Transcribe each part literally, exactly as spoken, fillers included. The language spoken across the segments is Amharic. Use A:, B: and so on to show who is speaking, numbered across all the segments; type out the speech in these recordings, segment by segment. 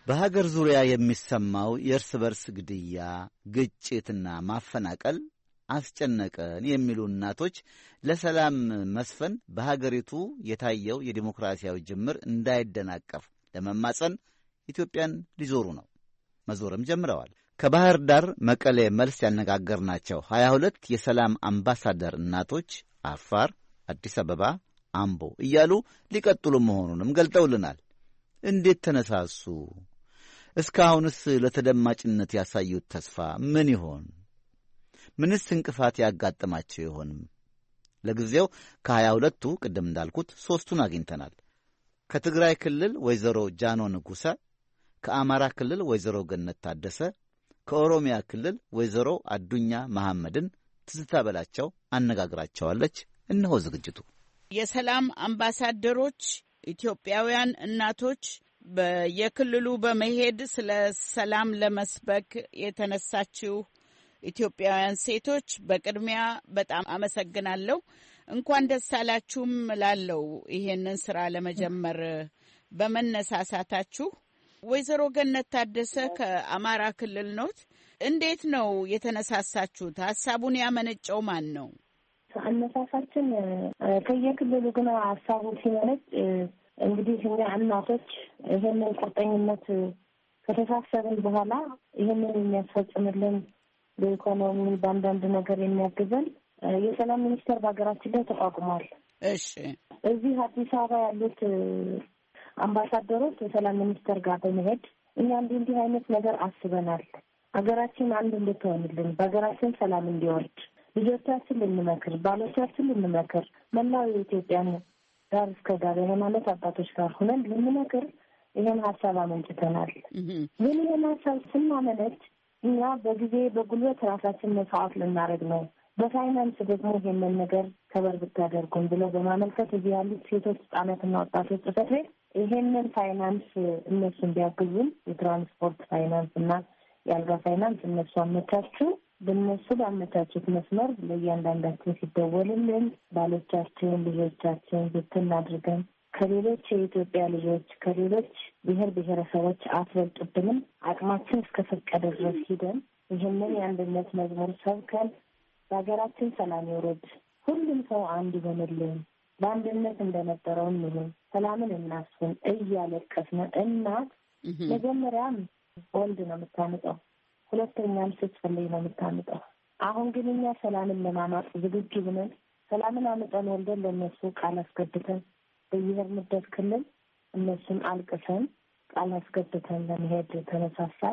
A: በሀገር ዙሪያ የሚሰማው የእርስ በርስ ግድያ፣ ግጭትና ማፈናቀል አስጨነቀን የሚሉ እናቶች ለሰላም መስፈን በሀገሪቱ የታየው የዲሞክራሲያዊ ጅምር እንዳይደናቀፍ ለመማጸን ኢትዮጵያን ሊዞሩ ነው። መዞርም ጀምረዋል። ከባህር ዳር መቀሌ መልስ ያነጋገርናቸው ሀያ ሁለት የሰላም አምባሳደር እናቶች አፋር፣ አዲስ አበባ፣ አምቦ እያሉ ሊቀጥሉ መሆኑንም ገልጠውልናል። እንዴት ተነሳሱ? እስካሁንስ ለተደማጭነት ያሳዩት ተስፋ ምን ይሆን? ምንስ እንቅፋት ያጋጥማቸው ይሆንም? ለጊዜው ከሀያ ሁለቱ ቅድም እንዳልኩት ሦስቱን አግኝተናል። ከትግራይ ክልል ወይዘሮ ጃኖ ንጉሰ፣ ከአማራ ክልል ወይዘሮ ገነት ታደሰ፣ ከኦሮሚያ ክልል ወይዘሮ አዱኛ መሐመድን ትዝታ በላቸው አነጋግራቸዋለች። እነሆ ዝግጅቱ።
B: የሰላም አምባሳደሮች ኢትዮጵያውያን እናቶች በየክልሉ በመሄድ ስለ ሰላም ለመስበክ የተነሳችው ኢትዮጵያውያን ሴቶች በቅድሚያ በጣም አመሰግናለሁ። እንኳን ደስ አላችሁም ላለው ይሄንን ስራ ለመጀመር በመነሳሳታችሁ። ወይዘሮ ገነት ታደሰ ከአማራ ክልል ኖት። እንዴት ነው የተነሳሳችሁት? ሀሳቡን ያመነጨው ማን ነው?
C: አነሳሳችን ከየክልሉ ግን ሀሳቡ ሲመነጭ እንግዲህ እኛ እናቶች ይሄንን ቁርጠኝነት ከተሳሰብን በኋላ ይሄንን የሚያስፈጽምልን በኢኮኖሚ በአንዳንድ ነገር የሚያግዘን የሰላም ሚኒስቴር በሀገራችን ላይ ተቋቁሟል።
B: እሺ፣
C: እዚህ አዲስ አበባ ያሉት አምባሳደሮች የሰላም ሚኒስቴር ጋር በመሄድ እኛ እንዲህ እንዲህ አይነት ነገር አስበናል፣ ሀገራችን አንድ እንድትሆንልን፣ በሀገራችን ሰላም እንዲወርድ ልጆቻችን ልንመክር፣ ባሎቻችን ልንመክር፣ መላው የኢትዮጵያን ዳር እስከ ዳር የሃይማኖት አባቶች ጋር ሆነን ልንመክር ይሄን ሀሳብ አመንጭተናል። ግን ይሄን ሀሳብ ስናመነጭ እኛ በጊዜ በጉልበት ራሳችን መስዋዕት ልናደርግ ነው፣ በፋይናንስ ደግሞ ይሄንን ነገር ከበር ብታደርጉም ብለው በማመልከት እዚህ ያሉት ሴቶች ህጻናትና ወጣቶች ጽሕፈት ቤት ይሄንን ፋይናንስ እነሱ እንዲያግዙን የትራንስፖርት ፋይናንስ እና የአልጋ ፋይናንስ እነሱ አመቻቹ። በእነሱ ባመቻቹት መስመር ለእያንዳንዳችን ሲደወልልን ባሎቻችን፣ ልጆቻችን ብትን አድርገን ከሌሎች የኢትዮጵያ ልጆች ከሌሎች ብሔር ብሔረሰቦች አትበልጡብንም፣ አቅማችን እስከፈቀደ ድረስ ሂደን ይህንን የአንድነት መዝሙር ሰብከን በሀገራችን ሰላም ይውረድ፣ ሁሉም ሰው አንድ ይሆንልን፣ በአንድነት እንደነበረው እንሁን፣ ሰላምን እናስፍን እያለቀስን እናት መጀመሪያም ወንድ ነው የምታምጠው፣ ሁለተኛም ስትፈልግ ነው የምታምጠው። አሁን ግን እኛ ሰላምን ለማማጥ ዝግጁ ብለን ሰላምን አምጠን ወልደን ለእነሱ ቃል አስገብተን በየሄድንበት ክልል እነሱን አልቅሰን ቃል አስገብተን ለመሄድ ተነሳሳል።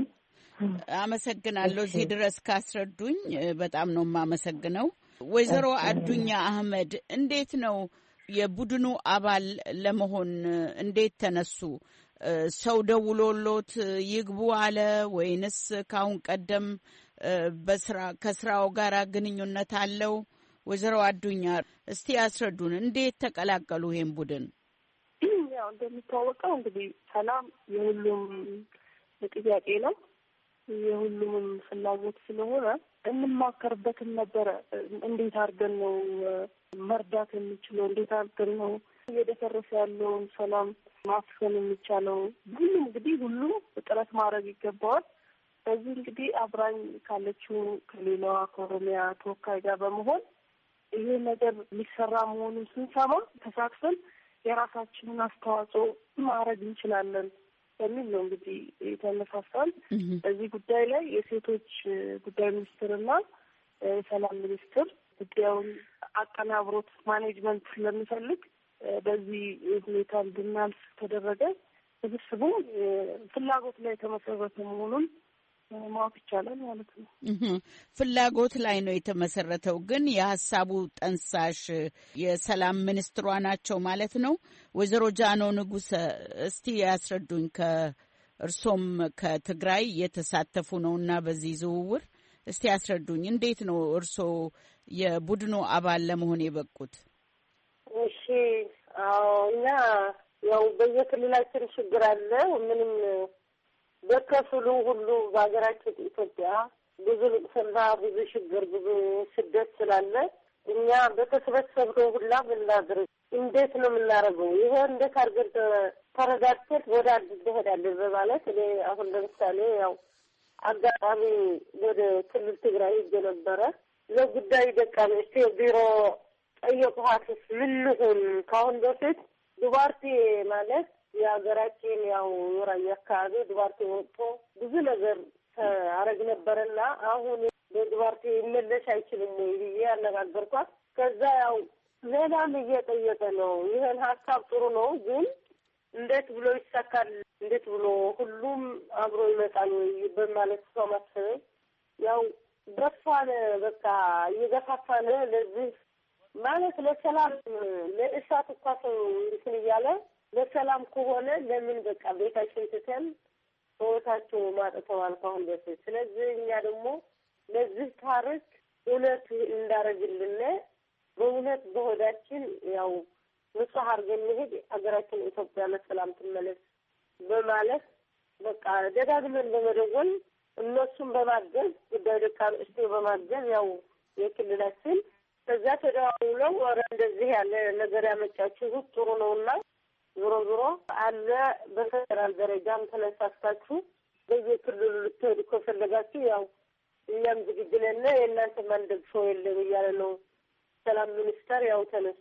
B: አመሰግናለሁ። እዚህ ድረስ ካስረዱኝ በጣም ነው የማመሰግነው። ወይዘሮ አዱኛ አህመድ እንዴት ነው የቡድኑ አባል ለመሆን እንዴት ተነሱ? ሰው ደውሎሎት ይግቡ አለ ወይንስ ካሁን ቀደም በስራ ከስራው ጋር ግንኙነት አለው? ወይዘሮ አዱኛ እስቲ ያስረዱን፣ እንዴት ተቀላቀሉ ይሄን ቡድን?
D: ያው እንደሚታወቀው እንግዲህ ሰላም የሁሉም ጥያቄ ነው፣ የሁሉም ፍላጎት ስለሆነ እንማከርበትም ነበረ። እንዴት አድርገን ነው መርዳት የሚችለው? እንዴት አድርገን ነው እየደፈረሰ ያለውን ሰላም ማስፈን የሚቻለው? ሁሉም እንግዲህ ሁሉም ጥረት ማድረግ ይገባዋል። በዚህ እንግዲህ አብራኝ ካለችው ከሌላዋ ከኦሮሚያ ተወካይ ጋር በመሆን ይሄ ነገር ሊሰራ መሆኑን ስንሰማ ተሳትፈን የራሳችንን አስተዋጽኦ ማድረግ እንችላለን በሚል ነው እንግዲህ የተነሳሳል። በዚህ ጉዳይ ላይ የሴቶች ጉዳይ ሚኒስትርና የሰላም ሚኒስትር ጉዳዩን አቀናብሮት ማኔጅመንት ስለሚፈልግ በዚህ ሁኔታ እንድናልፍ ተደረገ። ስብስቡ ፍላጎት ላይ የተመሰረተ መሆኑን ማወቅ ይቻላል ማለት ነው።
B: ፍላጎት ላይ ነው የተመሰረተው። ግን የሀሳቡ ጠንሳሽ የሰላም ሚኒስትሯ ናቸው ማለት ነው። ወይዘሮ ጃኖ ንጉሰ እስቲ ያስረዱኝ። ከእርሶም ከትግራይ የተሳተፉ ነውና በዚህ ዝውውር እስቲ ያስረዱኝ። እንዴት ነው እርሶ የቡድኑ አባል ለመሆን የበቁት?
E: እሺ፣ አዎ እኛ ያው በየክልላችን ችግር አለ። ምንም በከፍሉ ሁሉ በሀገራችን ኢትዮጵያ ብዙ ልቅሶና ብዙ ችግር ብዙ ስደት ስላለ እኛ በተሰበሰብነው ሁላ ምን ላድርግ፣ እንዴት ነው የምናደርገው? ይሄ እንዴት አድርገን ተረጋግተን ወደ አዲስ ትሄዳለህ በማለት እኔ አሁን ለምሳሌ ያው አጋጣሚ ወደ ክልል ትግራይ ሄጄ ነበረ። ለጉዳይ ደቃሚ እስቲ ቢሮ ጠየቅኋት። ምን ልሁን ከአሁን በፊት ዱባርቴ ማለት የሀገራችን ያው የራያ አካባቢ ዱባርቴ ወጥቶ ብዙ ነገር አረግ ነበርና አሁን በዱባርቴ ይመለስ አይችልም ወይ ብዬ አነጋገርኳት። ከዛ ያው ሌላም እየጠየቀ ነው። ይሄን ሀሳብ ጥሩ ነው ግን እንዴት ብሎ ይሳካል? እንዴት ብሎ ሁሉም አብሮ ይመጣል ወይ በማለት ሰው ማሰብ ያው ገፋን በቃ እየገፋፋን ለዚህ ማለት ለሰላም ለእሳት እኮ ሰው እንትን እያለ ለሰላም ከሆነ ለምን በቃ ቤታችን ትተን ሰዎቻቸው ማጥተዋል ካሁን በፊት። ስለዚህ እኛ ደግሞ ለዚህ ታሪክ እውነት እንዳረግልን በእውነት በሆዳችን ያው ንጹህ አድርገን መሄድ ሀገራችን ኢትዮጵያ ለሰላም ትመለስ በማለት በቃ ደጋግመን በመደወል እነሱም በማገዝ ጉዳይ ደቃን እስቲ በማገዝ ያው የክልላችን ከዛ ተደዋውለው ወረ እንደዚህ ያለ ነገር ያመጫችሁ ጥሩ ነውና ዞሮ ዞሮ አለ በፌደራል ደረጃም ተነሳስታችሁ በየክልሉ ልትሄዱ ከፈለጋችሁ ያው እኛም ዝግጁ ነን የእናንተ ማንደግፎ የለም እያለ ነው ሰላም ሚኒስተር ያው ተነሱ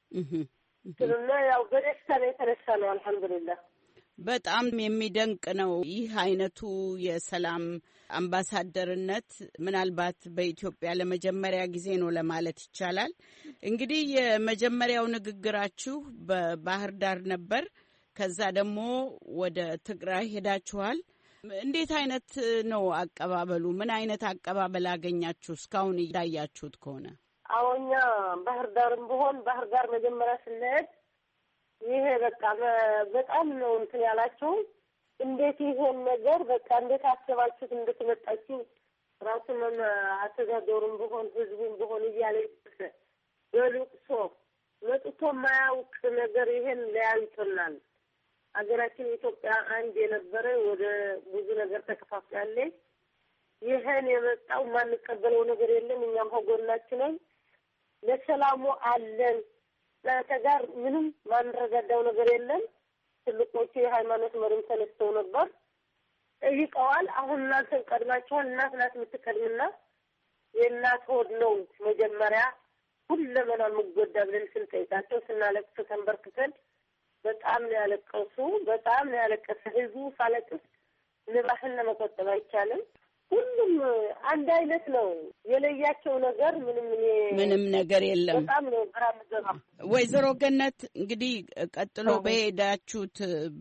E: ስለና ያው በደስታ ነው የተነሳ ነው። አልሐምዱሊላህ
B: በጣም የሚደንቅ ነው። ይህ አይነቱ የሰላም አምባሳደርነት ምናልባት በኢትዮጵያ ለመጀመሪያ ጊዜ ነው ለማለት ይቻላል። እንግዲህ የመጀመሪያው ንግግራችሁ በባህር ዳር ነበር። ከዛ ደግሞ ወደ ትግራይ ሄዳችኋል። እንዴት አይነት ነው አቀባበሉ? ምን አይነት አቀባበል አገኛችሁ እስካሁን እንዳያችሁት ከሆነ?
E: አዎኛ ባህር ዳርም ቢሆን ባህር ዳር መጀመሪያ ስንሄድ ይሄ በቃ በጣም ነው እንትን ያላችሁ። እንዴት ይሄን ነገር በቃ እንዴት አሰባችሁት እንድትመጣችሁ ራሱን አስተዳደሩም ቢሆን ህዝቡም ቢሆን እያለ በልቅሶ መጥቶ ማያውቅ ነገር ይሄን ለያይቶናል። አገራችን ኢትዮጵያ አንድ የነበረ ወደ ብዙ ነገር ተከፋፍላለች። ይሄን የመጣው ማንቀበለው ነገር የለም። እኛም ሆጎናችን ነን ለሰላሙ አለን። ለተጋር ምንም ማንረጋዳው ነገር የለም። ትልቆቹ የሃይማኖት መሪም ተነስተው ነበር ጠይቀዋል። አሁን እናንተ ቀድማችኋል። እናት ናት የምትቀድምና የእናት ሆድ ነው መጀመሪያ ሁለመና ምጎዳ ብለን ስንጠይቃቸው ስናለቅስ ተንበርክከን በጣም ነው ያለቀሱ። በጣም ነው ያለቀሰ ህዝቡ። ሳለቅስ ንባህን ለመቆጠብ አይቻልም። ሁሉም አንድ አይነት ነው። የለያቸው ነገር ምንም
B: ምንም ነገር የለም።
E: በጣም ነው ግራም ዘባ።
B: ወይዘሮ ገነት እንግዲህ ቀጥሎ በሄዳችሁት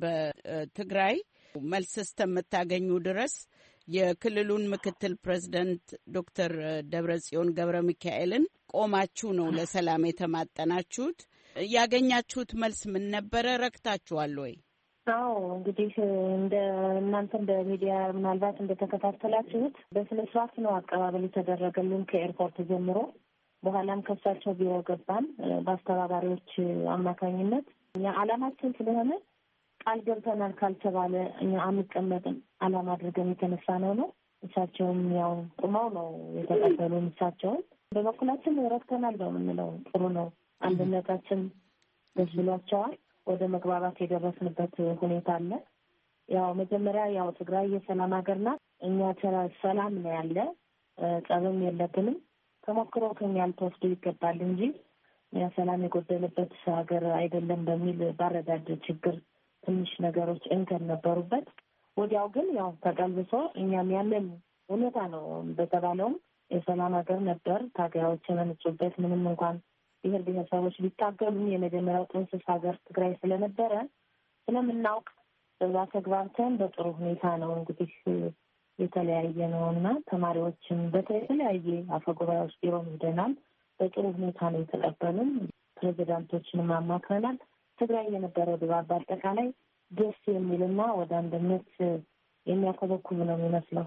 B: በትግራይ መልስ እስከምታገኙ ድረስ የክልሉን ምክትል ፕሬዝዳንት ዶክተር ደብረጽዮን ገብረ ሚካኤልን ቆማችሁ ነው ለሰላም የተማጠናችሁት። ያገኛችሁት መልስ ምን ነበረ? ረክታችኋል ወይ?
C: አዎ እንግዲህ እንደ እናንተ እንደ ሚዲያ ምናልባት እንደተከታተላችሁት በስነ ስርዓት ነው አቀባበል የተደረገልን ከኤርፖርት ጀምሮ። በኋላም ከሳቸው ቢሮ ገባን በአስተባባሪዎች አማካኝነት። እኛ አላማችን ስለሆነ ቃል ገብተናል ካልተባለ እኛ አንቀመጥም አላማ አድርገን የተነሳ ነው ነው። እሳቸውም ያው ቁመው ነው የተቀበሉን። እሳቸውን በበኩላችን ረክተናል ነው የምንለው። ጥሩ ነው። አንድነታችን ደስ ብሏቸዋል። ወደ መግባባት የደረስንበት ሁኔታ አለ። ያው መጀመሪያ ያው ትግራይ የሰላም ሀገር ናት። እኛ ሰላም ነው ያለ፣ ጸብም የለብንም። ተሞክሮ ከኛ ልትወስዱ ይገባል እንጂ ሰላም የጎደለበት ሀገር አይደለም በሚል ባረዳድ ችግር ትንሽ ነገሮች እንከን ነበሩበት። ወዲያው ግን ያው ተቀልብሶ እኛም ያለን ሁኔታ ነው በተባለውም የሰላም ሀገር ነበር። ታጋዮች የመነጹበት ምንም እንኳን ብሔር ብሔረሰቦች ሊታገሉም የመጀመሪያው ጥንስስ ሀገር ትግራይ ስለነበረ ስለምናውቅ በዛ ተግባብተን በጥሩ ሁኔታ ነው እንግዲህ የተለያየ ነው እና ተማሪዎችን በተለያየ አፈጉባኤዎች ቢሮ ሄደናል። በጥሩ ሁኔታ ነው የተቀበሉን። ፕሬዚዳንቶችንም አማክረናል። ትግራይ የነበረው ድባብ በአጠቃላይ ደስ የሚልና ወደ አንድነት የሚያኮበኩብ ነው የሚመስለው።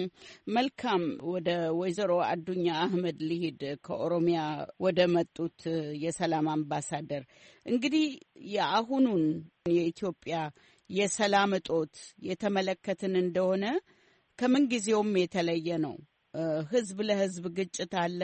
B: መልካም። ወደ ወይዘሮ አዱኛ አህመድ ሊሂድ ከኦሮሚያ ወደ መጡት የሰላም አምባሳደር። እንግዲህ የአሁኑን የኢትዮጵያ የሰላም እጦት የተመለከትን እንደሆነ ከምን ጊዜውም የተለየ ነው። ህዝብ ለህዝብ ግጭት አለ።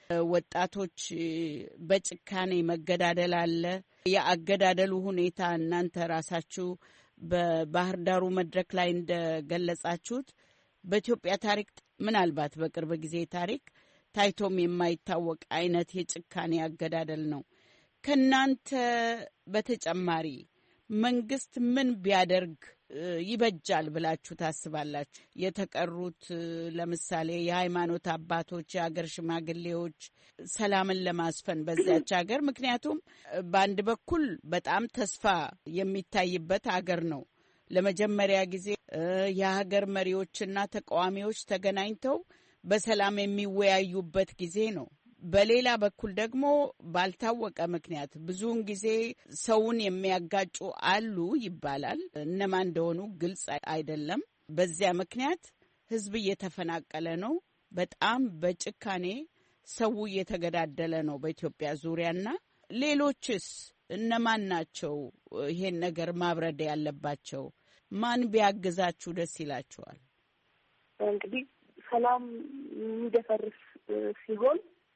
B: ወጣቶች በጭካኔ መገዳደል አለ። የአገዳደሉ ሁኔታ እናንተ ራሳችሁ በባህር ዳሩ መድረክ ላይ እንደገለጻችሁት በኢትዮጵያ ታሪክ ምናልባት በቅርብ ጊዜ ታሪክ ታይቶም የማይታወቅ አይነት የጭካኔ አገዳደል ነው። ከናንተ በተጨማሪ መንግስት ምን ቢያደርግ ይበጃል ብላችሁ ታስባላችሁ? የተቀሩት ለምሳሌ የሃይማኖት አባቶች፣ የሀገር ሽማግሌዎች ሰላምን ለማስፈን በዚያች ሀገር፣ ምክንያቱም በአንድ በኩል በጣም ተስፋ የሚታይበት ሀገር ነው። ለመጀመሪያ ጊዜ የሀገር መሪዎችና ተቃዋሚዎች ተገናኝተው በሰላም የሚወያዩበት ጊዜ ነው። በሌላ በኩል ደግሞ ባልታወቀ ምክንያት ብዙውን ጊዜ ሰውን የሚያጋጩ አሉ ይባላል። እነማን እንደሆኑ ግልጽ አይደለም። በዚያ ምክንያት ህዝብ እየተፈናቀለ ነው። በጣም በጭካኔ ሰው እየተገዳደለ ነው በኢትዮጵያ ዙሪያና ሌሎችስ እነማን ናቸው ይሄን ነገር ማብረድ ያለባቸው? ማን ቢያግዛችሁ ደስ ይላችኋል?
D: እንግዲህ ሰላም የሚደፈርስ ሲሆን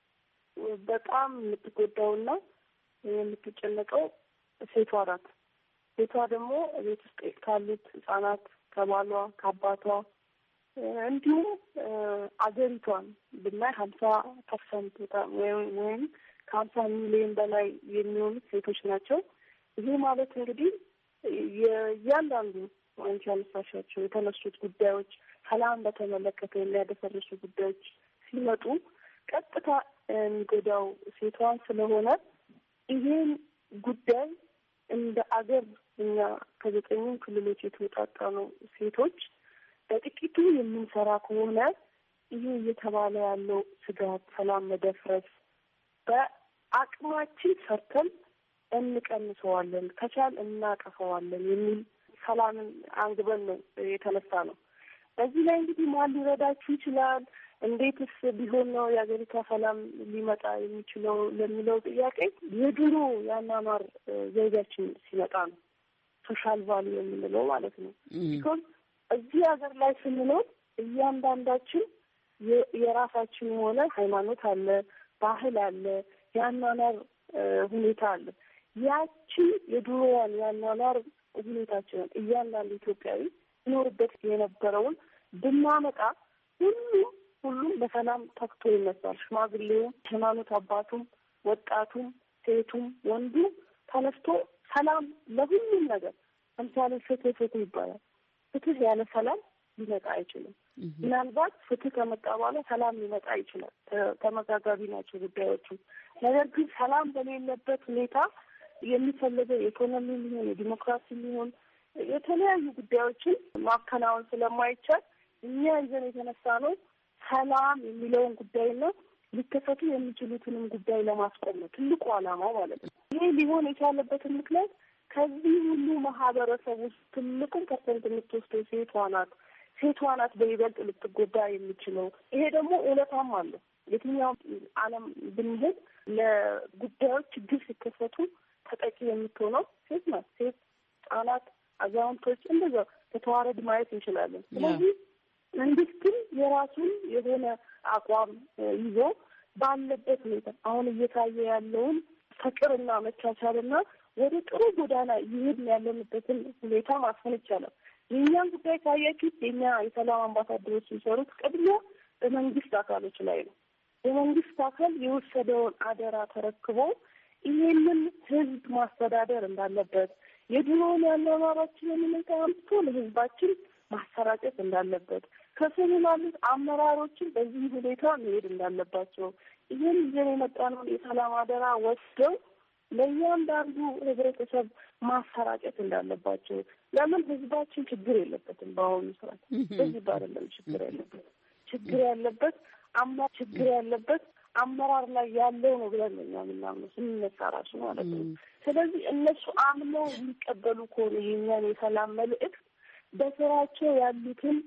D: በጣም የምትጎዳውና የምትጨነቀው ሴቷ ናት። ሴቷ ደግሞ ቤት ውስጥ ካሉት ህጻናት፣ ከባሏ፣ ከአባቷ እንዲሁም አገሪቷን ብናይ ሀምሳ ፐርሰንት ወይም ከሀምሳ ሚሊዮን በላይ የሚሆኑት ሴቶች ናቸው። ይሄ ማለት እንግዲህ የእያንዳንዱ አንቺ ያነሳሻቸው የተነሱት ጉዳዮች ሰላም በተመለከተ የሚያደፈርሱ ጉዳዮች ሲመጡ ቀጥታ የሚጎዳው ሴቷን ስለሆነ ይሄን ጉዳይ እንደ አገር እኛ ከዘጠኙም ክልሎች የተወጣጣ ነው ሴቶች በጥቂቱ የምንሰራ ከሆነ ይሄ እየተባለ ያለው ስጋት፣ ሰላም መደፍረስ በአቅማችን ሰርተን እንቀንሰዋለን፣ ከቻል እናቀፈዋለን የሚል ሰላምን አንግበን ነው የተነሳ ነው። በዚህ ላይ እንግዲህ ማን ሊረዳችሁ ይችላል? እንዴትስ ቢሆን ነው የሀገሪቷ ሰላም ሊመጣ የሚችለው ለሚለው ጥያቄ የድሮ የአኗኗር ዘይቤያችን ሲመጣ ነው። ሶሻል ቫሉ የምንለው ማለት ነው። ቢኮዝ እዚህ ሀገር ላይ ስንኖር እያንዳንዳችን የራሳችን የሆነ ሃይማኖት አለ፣ ባህል አለ፣ የአኗኗር ሁኔታ አለ። ያቺ የድሮዋን የአኗኗር ሁኔታችንን እያንዳንዱ ኢትዮጵያዊ ይኖርበት የነበረውን ብናመጣ ሁሉም ሁሉም በሰላም ተክቶ ይነሳል። ሽማግሌውም፣ ሃይማኖት አባቱም፣ ወጣቱም፣ ሴቱም፣ ወንዱ ተነስቶ ሰላም ለሁሉም ነገር። ለምሳሌ ፍትህ ፍትህ ይባላል። ፍትህ ያለ ሰላም ሊመጣ አይችልም። ምናልባት ፍትህ ከመጣ በኋላ ሰላም ሊመጣ ይችላል። ተመጋጋቢ ናቸው ጉዳዮቹ። ነገር ግን ሰላም በሌለበት ሁኔታ የሚፈልገው የኢኮኖሚ ሊሆን የዲሞክራሲ ሊሆን የተለያዩ ጉዳዮችን ማከናወን ስለማይቻል እኛ ይዘን የተነሳ ነው ሰላም የሚለውን ጉዳይ ነው ሊከሰቱ የሚችሉትንም ጉዳይ ለማስቆም ነው ትልቁ ዓላማው ማለት ነው። ይሄ ሊሆን የቻለበትን ምክንያት ከዚህ ሁሉ ማህበረሰብ ውስጥ ትልቁን ፐርሰንት የምትወስደው ሴቷ ናት። ሴቷ ናት በይበልጥ ልትጎዳ የሚችለው። ይሄ ደግሞ እውነታም አለው። የትኛው ዓለም ብንሄድ ለጉዳዮች ችግር ሲከሰቱ ተጠቂ የምትሆነው ሴት ናት። ሴት፣ ህጻናት፣ አዛውንቶች እንደዛ በተዋረድ ማየት እንችላለን። ስለዚህ መንግስትም የራሱን የሆነ አቋም ይዞ ባለበት ሁኔታ አሁን እየታየ ያለውን ፍቅርና መቻቻልና ወደ ጥሩ ጎዳና ይሄድን ያለንበትን ሁኔታ ማስፈን ይቻላል። የእኛን ጉዳይ ካያችሁት የእኛ የሰላም አምባሳደሮች የሚሰሩት ቅድሚያ በመንግስት አካሎች ላይ ነው። የመንግስት አካል የወሰደውን አደራ ተረክቦ ይሄንን ህዝብ ማስተዳደር እንዳለበት፣ የድሮውን ያኗኗራችንን ሁኔታ አምጥቶ ለህዝባችን ማሰራጨት እንዳለበት፣ ከስሩ ላሉት አመራሮችን በዚህ ሁኔታ መሄድ እንዳለባቸው፣ ይህን ይዘን የመጣነውን የሰላም አደራ ወስደው ለእያንዳንዱ ህብረተሰብ ማሰራጨት እንዳለባቸው። ለምን ህዝባችን ችግር የለበትም። በአሁኑ ሰዓት በዚህ ባደለም ችግር ያለበት ችግር ያለበት አማ ችግር ያለበት አመራር ላይ ያለው ነው ብለን ነው የምናምነው ስንነሳ ራሱ ማለት ነው። ስለዚህ እነሱ አምነው የሚቀበሉ ከሆነ የኛን የሰላም መልእክት በስራቸው ያሉትን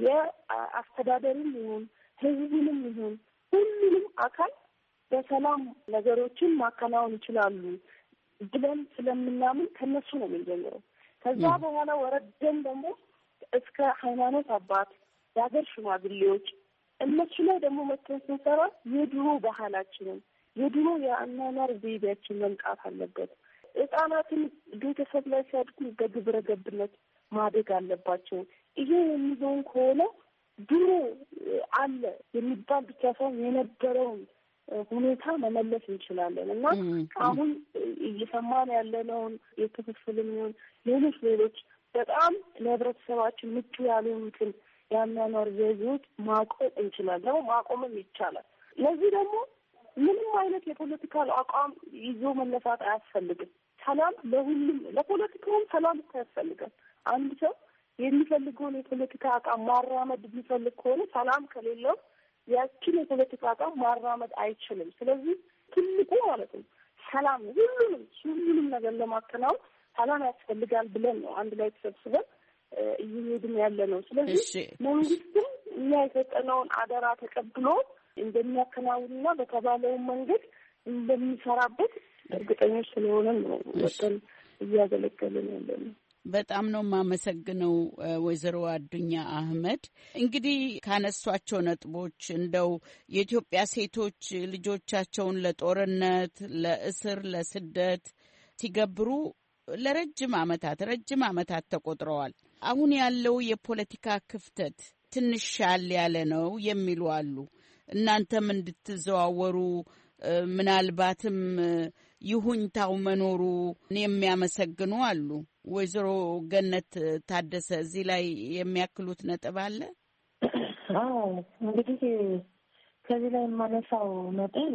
D: የአስተዳደርም ይሁን ህዝብንም ይሁን ሁሉንም አካል በሰላም ነገሮችን ማከናወን ይችላሉ ብለን ስለምናምን ከነሱ ነው የምንጀምረው። ከዛ በኋላ ወረደን ደግሞ እስከ ሃይማኖት አባት፣ የሀገር ሽማግሌዎች እነሱ ላይ ደግሞ መተን ስንሰራ የድሮ ባህላችንን የድሮ የአኗኗር ዘይቤያችን መምጣት አለበት። ህጻናትን ቤተሰብ ላይ ሲያድጉ በግብረ ገብነት ማደግ አለባቸው። ይሄ የሚሆን ከሆነ ድሮ አለ የሚባል ብቻ ሳይሆን የነበረውን ሁኔታ መመለስ እንችላለን እና አሁን እየሰማን ያለነውን የክፍፍልም ይሁን ሌሎች ሌሎች በጣም ለህብረተሰባችን ምቹ ያልሆኑትን የአኗኗር ዘይቤዎች ማቆም እንችላለን፣ ማቆምም ይቻላል። ለዚህ ደግሞ ምንም አይነት የፖለቲካል አቋም ይዞ መነሳት አያስፈልግም። ሰላም ለሁሉም፣ ለፖለቲካውም ሰላም ያስፈልጋል። አንድ ሰው የሚፈልገውን የፖለቲካ አቋም ማራመድ የሚፈልግ ከሆነ ሰላም ከሌለው ያችን የፖለቲካ አቋም ማራመድ አይችልም። ስለዚህ ትልቁ ማለት ነው ሰላም፣ ሁሉንም ሁሉንም ነገር ለማከናወን ሰላም ያስፈልጋል ብለን ነው አንድ ላይ ተሰብስበን እየሄድን ያለ ነው። ስለዚህ መንግስትም እኛ የሰጠነውን አደራ ተቀብሎ እንደሚያከናውንና በተባለው መንገድ እንደሚሰራበት እርግጠኞች ስለሆነ ነው ወጥተን እያገለገልን ያለ ነው።
B: በጣም ነው የማመሰግነው ወይዘሮ አዱኛ አህመድ። እንግዲህ ካነሷቸው ነጥቦች እንደው የኢትዮጵያ ሴቶች ልጆቻቸውን ለጦርነት፣ ለእስር፣ ለስደት ሲገብሩ ለረጅም ዓመታት ረጅም ዓመታት ተቆጥረዋል። አሁን ያለው የፖለቲካ ክፍተት ትንሽ ሻል ያለ ነው የሚሉ አሉ። እናንተም እንድትዘዋወሩ ምናልባትም ይሁንታው መኖሩ የሚያመሰግኑ አሉ። ወይዘሮ ገነት ታደሰ እዚህ ላይ የሚያክሉት ነጥብ አለ?
C: አዎ እንግዲህ ከዚህ ላይ የማነሳው ነጥብ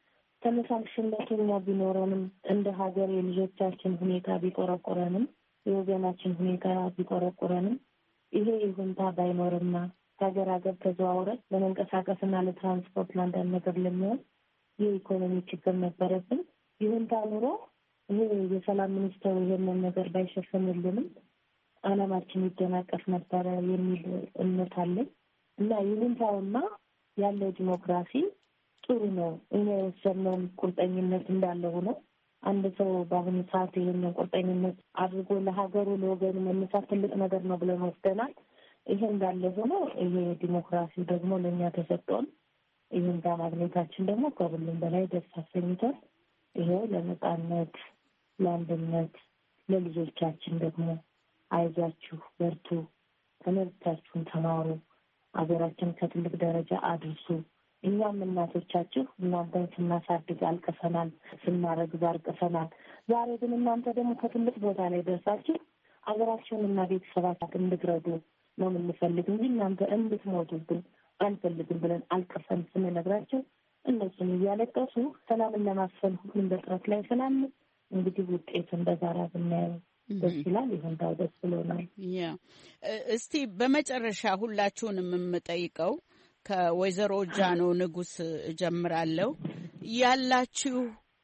C: ተመሳሳይነትና ቢኖረንም እንደ ሀገር የልጆቻችን ሁኔታ ቢቆረቆረንም የወገናችን ሁኔታ ቢቆረቆረንም ይሄ ይሁንታ ባይኖርና ሀገር ሀገር ተዘዋውረን ለመንቀሳቀስና ለትራንስፖርት ለአንዳንድ ነገር ለሚሆን የኢኮኖሚ ችግር ነበረብን። ይሁንታ ኑሮ ይሄ የሰላም ሚኒስቴር ይሄንን ነገር ባይሸፍንልንም ዓላማችን ይደናቀፍ ነበረ የሚል እምነት አለኝ እና ይሁንታውና ያለው ዲሞክራሲ ጥሩ ነው። እኛ የወሰነውን ቁርጠኝነት እንዳለ ሆኖ አንድ ሰው በአሁኑ ሰዓት ይህንን ቁርጠኝነት አድርጎ ለሀገሩ ለወገኑ መነሳት ትልቅ ነገር ነው ብለን ወስደናል። ይሄ እንዳለ ሆኖ ይሄ ዲሞክራሲ ደግሞ ለእኛ ተሰጥቶን ይህን ማግኘታችን ደግሞ ከሁሉም በላይ ደስ አሰኝቷል። ይሄው ለነጻነት፣ ለአንድነት፣ ለልጆቻችን ደግሞ አይዟችሁ፣ በርቱ፣ ትምህርታችሁን ተማሩ፣ ሀገራችን ከትልቅ ደረጃ አድርሱ። እኛም እናቶቻችሁ እናንተን ስናሳድግ አልቀሰናል፣ ስናረግዝ አልቀሰናል። ዛሬ ግን እናንተ ደግሞ ከትልቅ ቦታ ላይ ደርሳችሁ ሀገራችሁን እና ቤተሰባችሁን እንድትረዱ ነው የምንፈልግ እንጂ እናንተ እንድትሞቱብን አንፈልግም ብለን አልቀሰን ስንነግራቸው እነሱም እያለቀሱ ሰላምን ለማስፈን ሁሉም በጥረት ላይ ስላሉ እንግዲህ ውጤቱን በጋራ ብናየው ደስ ይላል። ይሁንታው ደስ ብሎናል።
B: ያ እስቲ በመጨረሻ ሁላችሁንም የምጠይቀው ከወይዘሮ ጃኖ ንጉስ እጀምራለሁ። ያላችሁ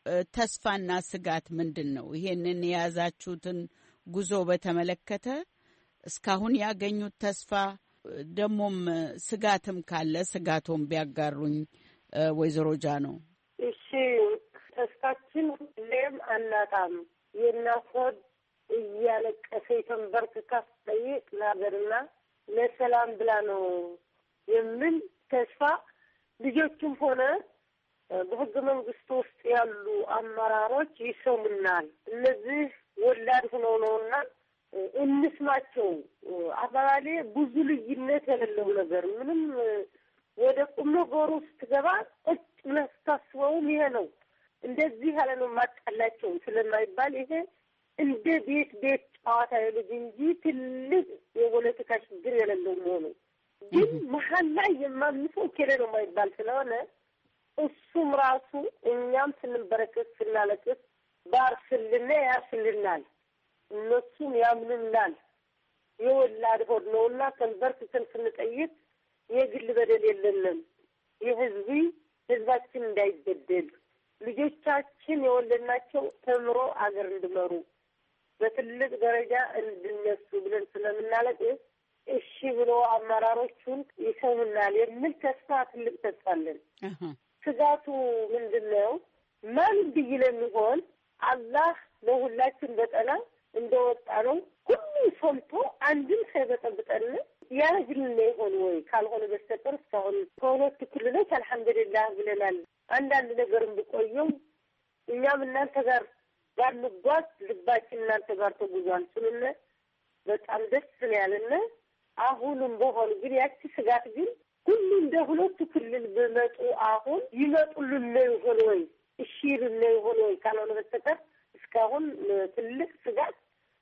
B: ተስፋና ስጋት ምንድን ነው? ይሄንን የያዛችሁትን ጉዞ በተመለከተ እስካሁን ያገኙት ተስፋ ደሞም ስጋትም ካለ ስጋቶም ቢያጋሩኝ ወይዘሮ ጃኖ።
E: እሺ፣ ተስፋችን ሁሌም አናጣም። የእናት ሆድ እያለቀሰ ተንበርክካ ስትጠይቅ ለሀገርና ለሰላም ብላ ነው የምን ተስፋ ልጆችም ሆነ በህገ መንግስቱ ውስጥ ያሉ አመራሮች ይሰሙናል። እነዚህ ወላድ ሆነው ነውና እንስማቸው። አባባሌ ብዙ ልዩነት የሌለው ነገር ምንም ወደ ቁም ነገሩ ስትገባ ቁጭ ብለህ ስታስበውም ይሄ ነው እንደዚህ ያለ ነው ማጣላቸው ስለማይባል ይሄ እንደ ቤት ቤት ጨዋታ የልጅ እንጂ ትልቅ የፖለቲካ ችግር የሌለው መሆኑ ግን መሀል ላይ የማንሰው ከሌ ነው የማይባል ስለሆነ እሱም ራሱ እኛም ስንበረከት ስናለቅስ ባርስልና ያስልናል፣ እነሱም ያምኑናል። የወላድ ሆድ ነውና ተንበርክከን ስንጠይቅ የግል በደል የለንም። የህዝቢ ህዝባችን እንዳይበደል ልጆቻችን የወለድናቸው ተምሮ አገር እንዲመሩ በትልቅ ደረጃ እንድነሱ ብለን ስለምናለቅስ እሺ ብሎ አመራሮቹን ይሰሙናል የሚል ተስፋ ትልቅ ተስፋ አለን። ስጋቱ ምንድን ነው? ማን ብይለን ይሆን? አላህ ለሁላችን በጠና እንደወጣ ነው ሁሉ ሰምቶ አንድም ሳይበጠብጠን ያረግልን ይሆን ወይ? ካልሆነ በስተቀር እስካሁን ከሁለቱ ክልሎች አልሐምዱሊላህ ብለናል። አንዳንድ ነገርም ቢቆየው እኛም እናንተ ጋር ባንጓዝ ልባችን እናንተ ጋር ተጉዟል ስለነ በጣም ደስ ያለና አሁንም በሆነ ግን ያቺ ስጋት ግን ሁሉ እንደ ሁለቱ ክልል በመጡ አሁን ይመጡልን ነው ሆኖይ እሺርን ነው ሆኖይ ካልሆነ በስተቀር እስካሁን ትልቅ ስጋት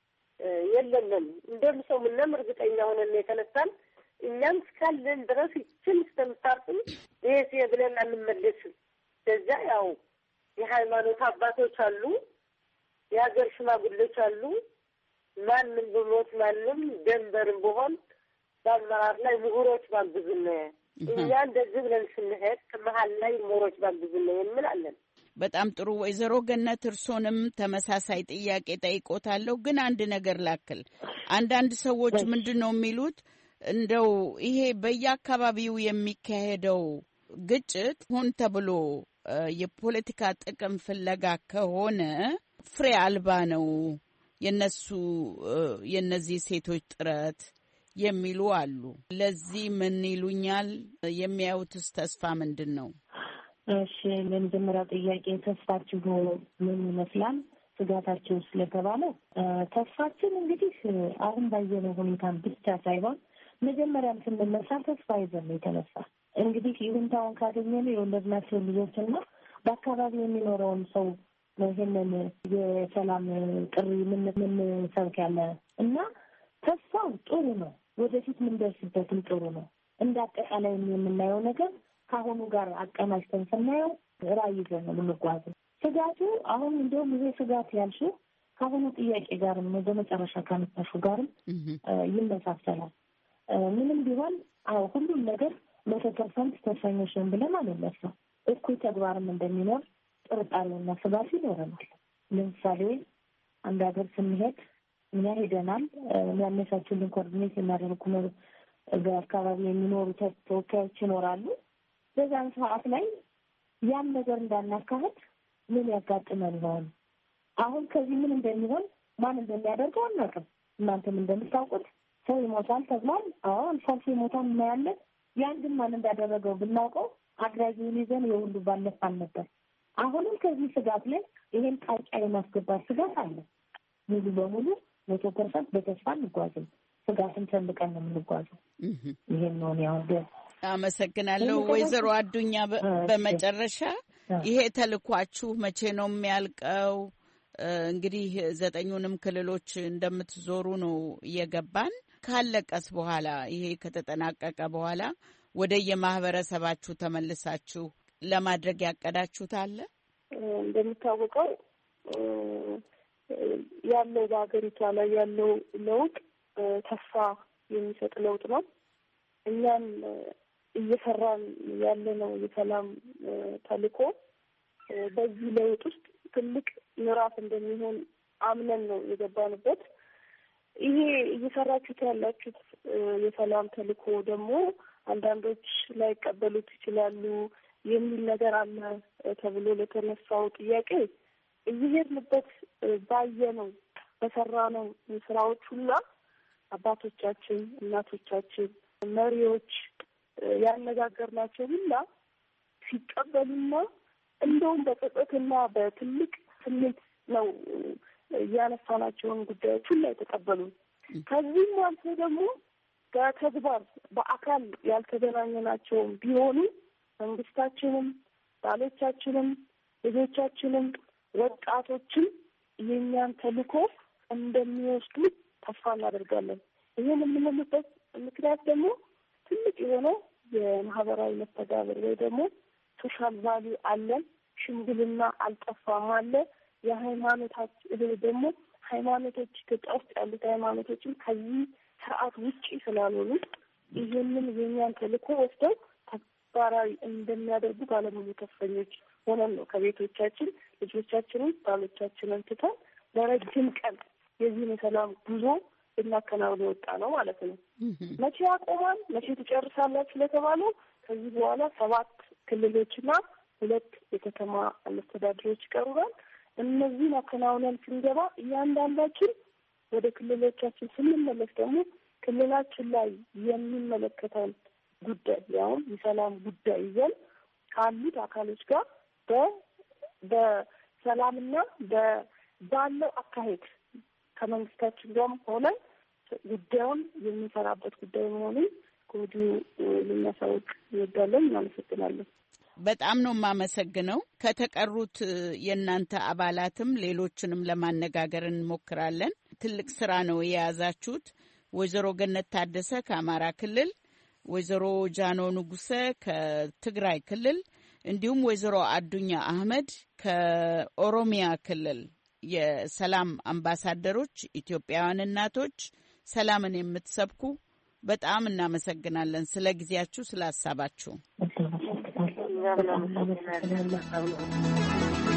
E: የለንም። እንደምሰው ምንም እርግጠኛ ሆነን የተነሳን እኛም እስካለን ድረስ ይችልስተምታርቁ ይሄስ የብለን አንመለስም። ከዛ ያው የሃይማኖት አባቶች አሉ፣ የሀገር ሽማግሌዎች አሉ። ማንም በሞት ማንም ደንበርም በሆን በአመራር ላይ ምሁሮች ባግዙን እኛ እንደዚህ ብለን ስንሄድ ከመሀል ላይ ምሁሮች ባግዙን እንላለን።
B: በጣም ጥሩ ወይዘሮ ገነት እርሶንም ተመሳሳይ ጥያቄ ጠይቆታለሁ። ግን አንድ ነገር ላክል። አንዳንድ ሰዎች ምንድነው የሚሉት እንደው ይሄ በየአካባቢው የሚካሄደው ግጭት ሆን ተብሎ የፖለቲካ ጥቅም ፍለጋ ከሆነ ፍሬ አልባ ነው የነሱ የነዚህ ሴቶች ጥረት የሚሉ አሉ። ለዚህ ምን ይሉኛል? የሚያዩትስ ተስፋ ምንድን ነው?
C: እሺ ለመጀመሪያው ጥያቄ ተስፋችሁ ምን ይመስላል? ስጋታችሁ ስለተባለው ተስፋችን እንግዲህ አሁን ባየነው ሁኔታ ብቻ ሳይሆን መጀመሪያም ስንነሳ ተስፋ ይዘን የተነሳ እንግዲህ ይሁንታውን ካገኘን የወለድናቸው ልጆችና በአካባቢ የሚኖረውን ሰው ይሄንን የሰላም ጥሪ ምን ምን ሰብክ ያለ እና ተስፋው ጥሩ ነው። ወደፊት ምን ደርስበትም ጥሩ ነው። እንዳጠቃላይ የምናየው ነገር ካሁኑ ጋር አቀናጅተን ስናየው ራዕይ ይዘን ነው የምንጓዘው። ስጋቱ አሁን እንደውም ይሄ ስጋት ያልሽው ካሁኑ ጥያቄ ጋርም ነው በመጨረሻ ካነሳሹ ጋርም ይመሳሰላል። ምንም ቢሆን አዎ ሁሉም ነገር መቶ ፐርሰንት ተሰኞች ነን ብለን አንነሳም። እኩይ ተግባርም እንደሚኖር ጥርጣሬና ስጋት ይኖረናል። ለምሳሌ አንድ ሀገር ስንሄድ እኛ ሄደናል የሚያነሳችሁልን ኮኦርዲኔት እናደርጉ ነው በአካባቢ የሚኖሩ ተወካዮች ይኖራሉ። በዛን ሰዓት ላይ ያን ነገር እንዳናካሄድ ምን ያጋጥመን ነው? አሁን ከዚህ ምን እንደሚሆን ማን እንደሚያደርገው አናውቅም። እናንተም እንደምታውቁት ሰው ይሞታል ተብሏል። አዎ ሰው ይሞታል እናያለን። ያን ግን ማን እንዳደረገው ብናውቀው አድራጊውን ይዘን የሁሉ ባለፋን ነበር። አሁንም ከዚህ ስጋት ላይ ይሄን ጣልቃ የማስገባት ስጋት አለ። ሙሉ በሙሉ መቶ ፐርሰንት በተስፋ እንጓዝም ስጋትን ሰንቀን ነው የምንጓዘው። ይሄን ነው ያው ደ
B: አመሰግናለሁ ወይዘሮ አዱኛ። በመጨረሻ ይሄ ተልኳችሁ መቼ ነው የሚያልቀው? እንግዲህ ዘጠኙንም ክልሎች እንደምትዞሩ ነው እየገባን። ካለቀስ በኋላ ይሄ ከተጠናቀቀ በኋላ ወደ የማህበረሰባችሁ ተመልሳችሁ ለማድረግ ያቀዳችሁት አለ?
D: እንደሚታወቀው ያለው በሀገሪቷ ላይ ያለው ለውጥ ተስፋ የሚሰጥ ለውጥ ነው። እኛም እየሰራን ያለነው የሰላም ተልዕኮ በዚህ ለውጥ ውስጥ ትልቅ ምዕራፍ እንደሚሆን አምነን ነው የገባንበት። ይሄ እየሰራችሁት ያላችሁት የሰላም ተልዕኮ ደግሞ አንዳንዶች ላይቀበሉት ይችላሉ የሚል ነገር አለ ተብሎ ለተነሳው ጥያቄ እየሄድንበት ባየነው በሰራነው ስራዎች ሁሉ አባቶቻችን፣ እናቶቻችን፣ መሪዎች ያነጋገርናቸው ሁሉ ሲቀበሉና እንደውም በጸጥታና በትልቅ ስሜት ነው ያነሳናቸውን ጉዳዮች ሁሉ የተቀበሉ። ከዚህም አልፎ ደግሞ በተግባር በአካል ያልተገናኘናቸውም ቢሆኑ መንግስታችንም፣ ባሎቻችንም፣ ልጆቻችንም፣ ወጣቶችም የእኛን ተልዕኮ እንደሚወስዱ ተስፋ እናደርጋለን። ይህን የምንልበት ምክንያት ደግሞ ትልቅ የሆነው የማህበራዊ መስተጋብር ወይ ደግሞ ሶሻል ቫሊዩ አለን። ሽምግልና አልጠፋም አለ። የሃይማኖታች ይሄ ደግሞ ሃይማኖቶች ኢትዮጵያ ውስጥ ያሉት ሃይማኖቶችም ከዚህ ስርዓት ውጪ ስላልሆኑ ይህንን የኛን ተልዕኮ ወስደው ተግባራዊ እንደሚያደርጉ ባለሙሉ ተስፈኞች ሆነን ነው ከቤቶቻችን ልጆቻችንን ባሎቻችንን ትተን ለረጅም ቀን የዚህን የሰላም ጉዞ እናከናውን የወጣ ነው ማለት ነው። መቼ ያቆማል? መቼ ትጨርሳላችሁ ለተባለው ከዚህ በኋላ ሰባት ክልሎችና ሁለት የከተማ መስተዳድሮች ይቀሩናል። እነዚህን አከናውነን ስንገባ እያንዳንዳችን ወደ ክልሎቻችን ስንመለስ ደግሞ ክልላችን ላይ የሚመለከተን ጉዳይ ያውም የሰላም ጉዳይ ይዘን ካሉት አካሎች ጋር በ በሰላምና ባለው አካሄድ ከመንግስታችን ጋርም ሆነ ጉዳዩን የሚሰራበት ጉዳይ መሆኑን ከወዲሁ ልናሳውቅ እንወዳለን። እናመሰግናለን።
B: በጣም ነው የማመሰግነው። ከተቀሩት የእናንተ አባላትም ሌሎችንም ለማነጋገር እንሞክራለን። ትልቅ ስራ ነው የያዛችሁት። ወይዘሮ ገነት ታደሰ ከአማራ ክልል፣ ወይዘሮ ጃኖ ንጉሰ ከትግራይ ክልል እንዲሁም ወይዘሮ አዱኛ አህመድ ከኦሮሚያ ክልል የሰላም አምባሳደሮች፣ ኢትዮጵያውያን እናቶች ሰላምን የምትሰብኩ በጣም እናመሰግናለን ስለ ጊዜያችሁ፣ ስለ ሀሳባችሁ።